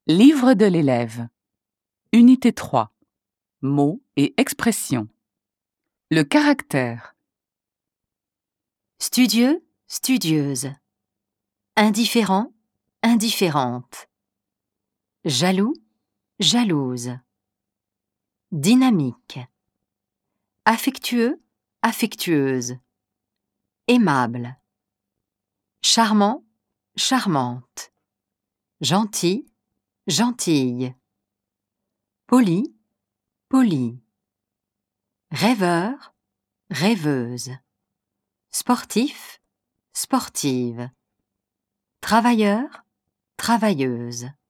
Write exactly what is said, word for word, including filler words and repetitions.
Livre de l'élève. Unité trois. Mots et expressions. Le caractère. Studieux, studieuse. Indifférent, indifférente. Jaloux, jalouse. Dynamique. Affectueux, affectueuse. Aimable. Charmant, charmante. Gentil, gentille. Poli, poli. Rêveur, rêveuse. Sportif, sportive. Travailleur, travailleuse.